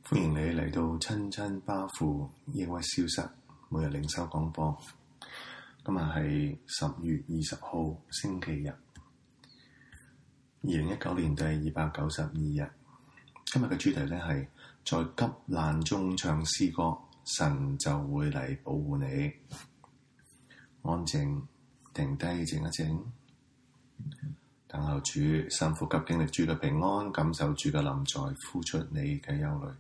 歡迎你嚟到親親巴父抑鬱消失每日靈修廣播。今日係10月20號星期日，2019年第292日。今日嘅主題呢係在急難中唱詩歌，神就會嚟保護你。安靜，停低，靜一靜，等候主，深呼吸，經歷主嘅平安，感受主嘅臨在，呼出你嘅憂慮。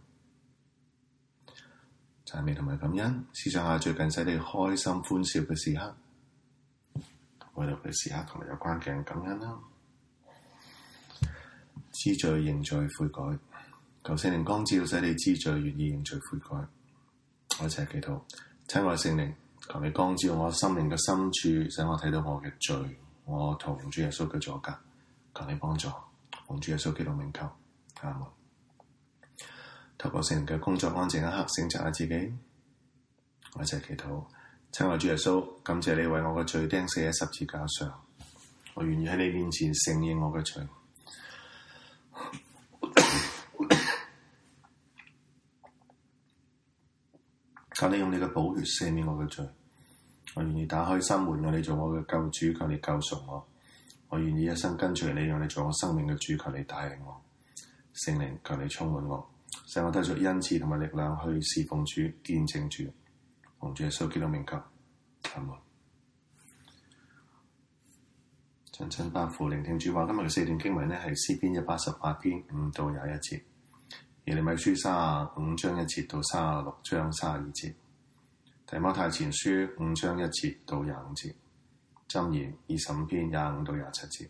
讚美同埋感恩，思想下最近使你開心歡笑嘅時刻，為到嘅時刻同埋有關嘅感恩啦。知罪認罪悔改，求聖靈光照，使你知罪願意認罪悔改。我一齊祈禱，親愛聖靈，求你光照我心靈嘅深處，使我睇到我嘅罪，我同主耶穌嘅阻隔，求你幫助，奉主耶穌基督名求，阿門。透過聖靈嘅工作，安靜一刻，省察下自己。我一齊祈禱，親愛主耶穌，感謝你為我嘅罪釘死喺十字架上，我願意喺你面前承認我嘅罪。求你用你嘅寶血赦免我嘅罪，我願意打開心門，讓你做我嘅救主，求你救贖我。我願意一生跟隨你，讓你做我生命嘅主，求你帶領我。聖靈，求你充滿我，使我得着恩賜同埋力量去侍奉主、見證主。奉主耶穌基督名求，阿門。親親巴父，聆聽主話。今日嘅4段經文呢係詩篇188篇5到21節，耶利米書35章1節到36章32節，提摩太前書5章1節到25節，箴言25篇25到27節。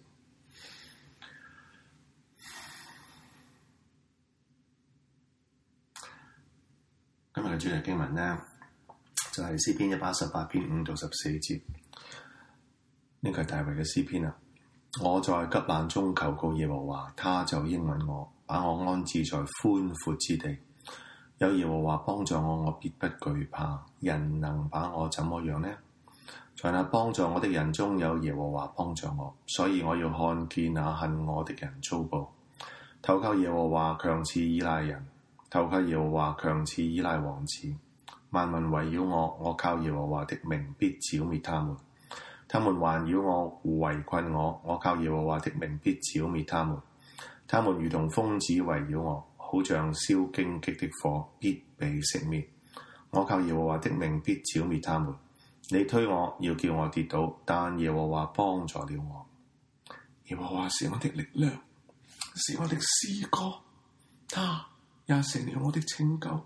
今日嘅主題經文呢，就係詩篇188篇5到14節。呢個係大衛嘅詩篇啊！我在急難中求告耶和華，他就應允我，把我安置在寬闊之地。有耶和華幫助我，我必不懼怕。人能把我怎麼樣呢？在那幫助我的人中有耶和華幫助我，所以我要看見那恨我的人遭報。投靠耶和華強似依賴人，投靠耶和華強似依賴王子。萬民圍繞我，我靠耶和華的名必剿滅他們。他們環繞我，圍困我，我靠耶和華的名必剿滅他們。他們如同蜂子圍繞我，好像燒荊棘的火，必被熄滅。我靠耶和華的名必剿滅他們。你推我，要叫我跌倒，但耶和華幫助了我。耶和華是我的力量，是我的詩歌，他也成了我的拯救。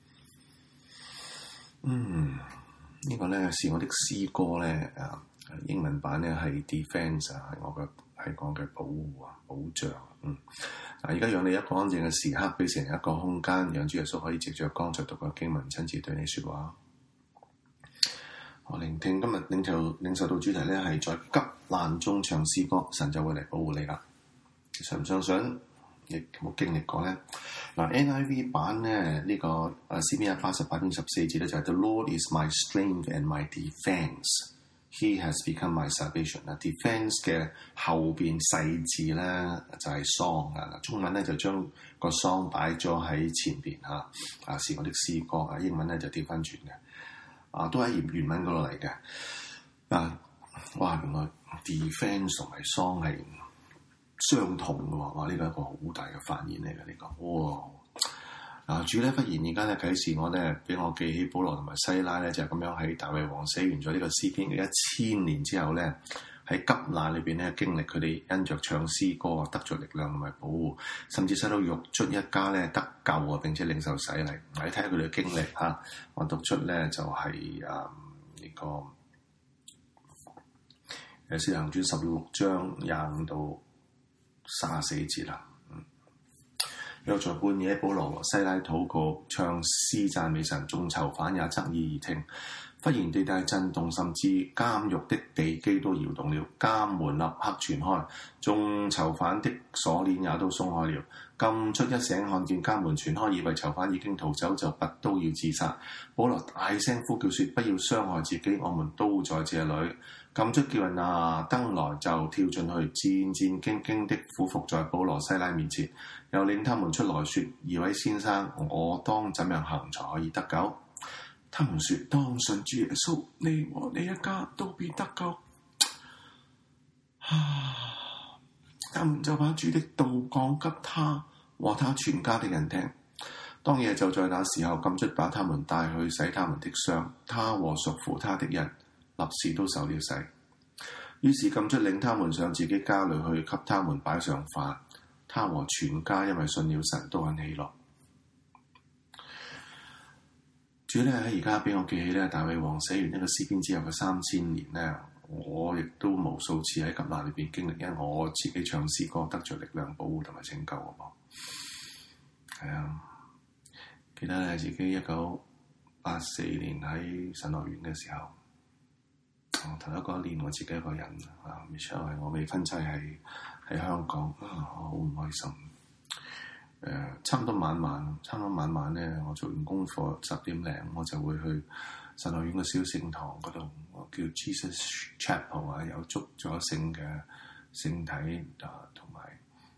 呢個呢是我的詩歌呢，英文版呢係 defense 係我嘅保護啊，保障。而家讓你一個安靜嘅時刻，俾成一個空間，讓主耶穌可以藉着剛才讀嘅經文親自對你說話。我聆聽今日領受到主題呢係在急難中唱詩歌，神就會嚟保護你啦。你信唔相信？亦冇經歷過呢？NIV 版呢，呢個詩篇188篇14節咧就係 The Lord is my strength and my defense. He has become my salvation. Defense 嘅後邊細字咧就係 song 啊，中文咧就將個 song 擺咗喺前邊嚇，是我的詩歌啊，英文咧就調翻轉嘅，都喺原文嗰度嚟嘅。哇，原來 defense 同埋 song 係相同嘅喎，哇！呢個係一個好大嘅發現嚟嘅呢個，哇！主咧忽然而家咧啟示我咧，俾我記起保羅同埋西拉咧，就係咁樣喺大衛王寫完咗呢個詩篇嘅1000年之後咧，喺急難裏邊咧經歷佢哋因着唱詩歌得着力量同埋保護，甚至使到獄卒一家咧得救啊，並且領受洗禮。你睇下佢哋嘅經歷嚇，我讀出咧就係呢個《使徒行傳》16章25到34節啦。約在半夜，保羅和西拉禱告，唱詩讚美神，眾囚犯也側耳而聽。 忽然地大震動，甚至監獄的地基都搖動了，監門立刻全開，眾囚犯的鎖鏈也都鬆開了。禁卒一醒，看見監門全開，以為囚犯已經逃走，就拔刀要自殺。保羅大聲呼叫說：不要傷害自己，我們都在這裏。禁卒叫人拿燈來，就跳進去，戰戰兢兢的俯伏在保羅西拉面前，又領他們出來說：二位先生，我當怎樣行才可以得救？他們說：當信主耶穌，你和你一家都必得救。他們就把主的道講給他和他全家的人聽。當夜就在那時候，禁卒把他們帶去洗他們的傷，他和屬乎他的人立時都受了洗。於是禁卒領他們上自己家裏去，給他們擺上飯。他和全家因為信了神，都很喜樂。主咧喺而家俾我記起咧，大衛王寫完呢個詩篇之後嘅3000年咧，我亦都無數次喺急難裏邊經歷，因為我自己唱詩歌得着力量、保護同埋拯救嘅噃。係啊，記得咧自己1984年喺神樂園嘅時候。頭一年我自己一個人啊 Michelle 係我未婚妻喺香港我好唔開心。差唔多晚晚咧，我做完功課10點零，我就會去神學院嘅小聖堂嗰度，我叫 Jesus Chapel 啊，有祝咗聖嘅聖體同埋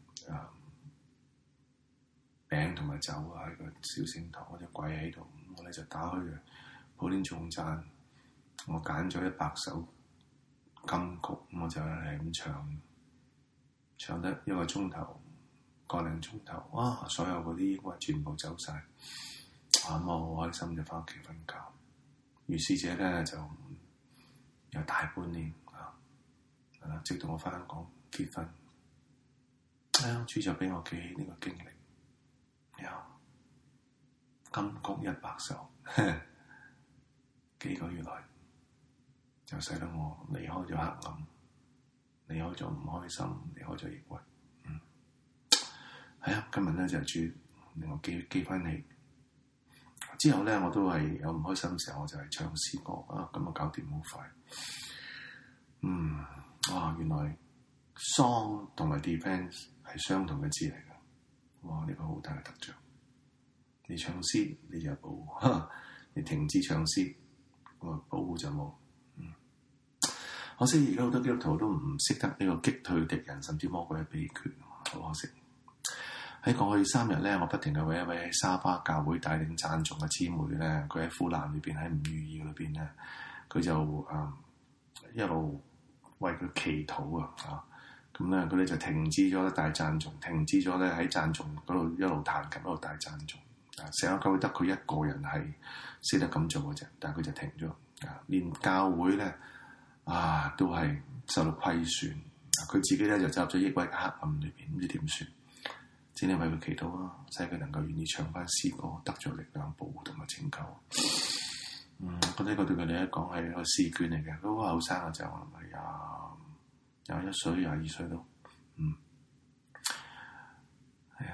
餅同埋酒啊，喺個小聖堂，我就跪喺度，我咧就打開嘅普天頌讚。我揀咗100首金曲，我就係咁唱得1個鐘頭、個零鐘頭，哇！所有嗰啲我全部走晒，我好開心就翻屋企瞓覺。如是者咧就有大半年直到我翻香港結婚，主就俾我記起呢個經歷，金曲100首，幾個月來。就使得我離開咗黑暗，離開咗唔開心，離開咗抑鬱。係啊，今日咧就係主令我記翻起。之後咧我都係有唔開心嘅時候，我就係唱詩歌啊，咁啊搞掂好快。原來 song 同埋 defense 係相同嘅字嚟㗎。哇，呢個好大嘅得著。你唱詩你就有保護，你停止唱詩，咁保護就冇。可惜而家好多基督徒都唔識得呢個擊退敵人甚至魔鬼嘅秘訣，好可惜。喺過去3日咧，我不停嘅為一位沙巴教會帶領讚頌嘅姊妹咧，佢喺苦難裏邊，喺唔如意裏邊咧，佢就一路為佢祈禱啊，咁咧佢哋就停止咗帶讚頌，停止咗咧喺讚頌嗰度一路彈琴一路帶讚頌，成個教會得佢一個人係識得咁做嘅啫，但係佢就停咗，連教會咧。都係受到虧損。佢自己咧就走入咗抑鬱嘅黑暗裏邊，唔知點算。只能為佢祈禱啊，使佢能夠願意唱翻詩歌，得咗力量、保護同埋拯救。覺得呢個對佢哋嚟講係一個試卷嚟嘅。佢好後生嘅就我諗係21歲、22歲都，係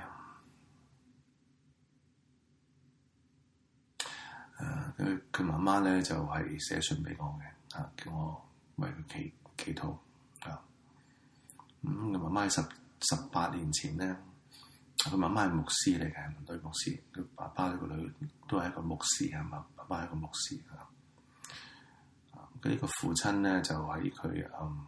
啊。佢媽媽咧就係寫信俾我嘅，叫我為佢祈禱啊。佢媽媽喺18年前咧，佢媽媽係牧師嚟嘅，女牧師。佢爸爸呢個女都係一個牧師係嘛，爸爸係一個牧師啊。佢呢個父親咧就喺佢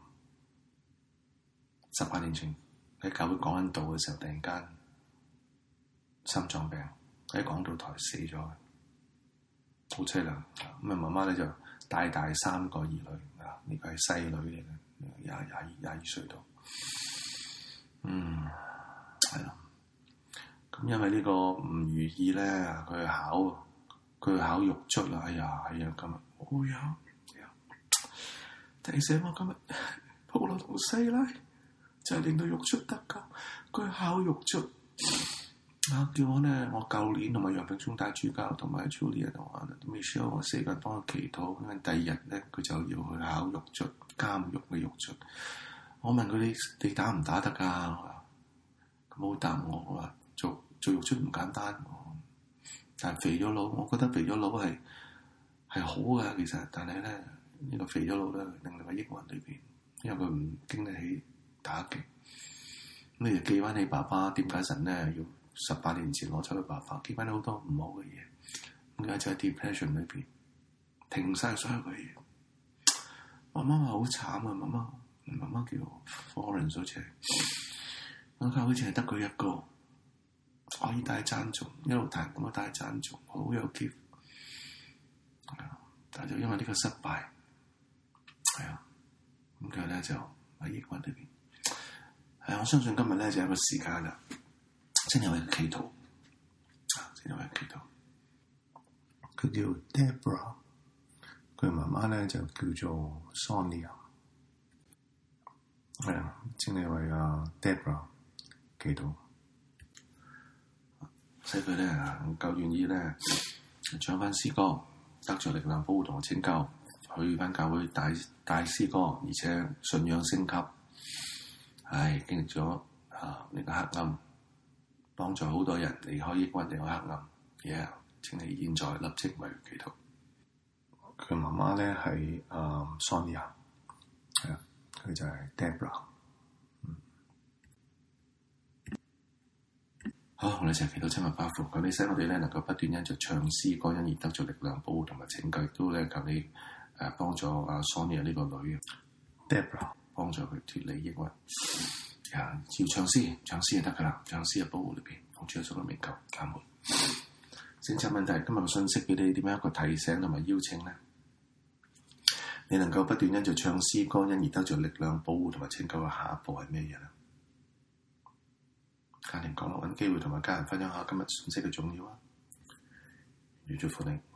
18年前喺教會講緊道嘅時候，突然間心臟病喺講道台死咗，好凄涼。咁媽媽咧就帶大3個兒女啊，呢個係細女嚟嘅，22歲度。係啦。咁因為呢個唔如意咧，佢考獄卒啦。哎呀，今日，提醒我今日保羅同西拉就係令到獄卒得救。佢考獄卒叫我咧，我舊年同埋楊炳忠大主教同埋 Julia 同埋 Michelle 我4個人幫佢祈禱，因為第2日咧佢就要去考獄卒，監獄嘅獄卒。我問佢你打唔打得㗎？佢冇答我。我話做獄卒唔簡單，但係肥咗佬，我覺得肥咗佬係係好嘅，其實，但係咧呢個肥咗佬咧令你個抑鬱裏邊，因為佢唔經得起打擊。咁你就記翻起爸爸點解神咧要18年前攞走咗爸爸，記翻好多唔好嘅嘢。咁而家就喺 depression 裏邊停晒所有嘅嘢。媽媽話好慘啊！媽媽叫 Florence 好似係，我家好似係得佢一個可以帶讚頌，一路彈咁啊帶讚頌，好有 gift。但係就因為呢個失敗，係啊，咁佢咧就喺抑鬱裏邊。我相信今日咧就有一個時間啦，真係為佢祈禱，真係為佢祈禱。佢叫 Deborah， 佢媽媽咧就叫做 Sonia， 係啊，真係為Deborah 祈禱。使佢咧夠願意咧唱翻詩歌，得着力量保護同拯救，去翻教會帶詩歌，而且信仰升級。經歷咗呢個黑暗，幫助好多人離開抑鬱，離開黑暗。請你現在立即為佢祈禱。佢媽媽咧係Sonia， 係啊，佢就係 Deborah。好，我哋一齊祈禱親密拜父，求你使我哋咧能夠不斷因着唱詩歌，因而得着力量保護同埋拯救，亦都咧求你幫助Sonia 呢個女 Deborah， 幫助佢脫離抑鬱。要唱詩就得噶啦，唱詩嘅保護裏邊，奉主耶穌嘅名求，阿門。政策問題，今日嘅信息俾你點樣一個提醒同埋邀請呢？你能夠不斷因着唱詩歌，因而得着力量保護同埋拯救嘅下一步係咩嘢呢？家庭講落，揾機會同埋家人分享下今日信息嘅重要啊！願主祝福你。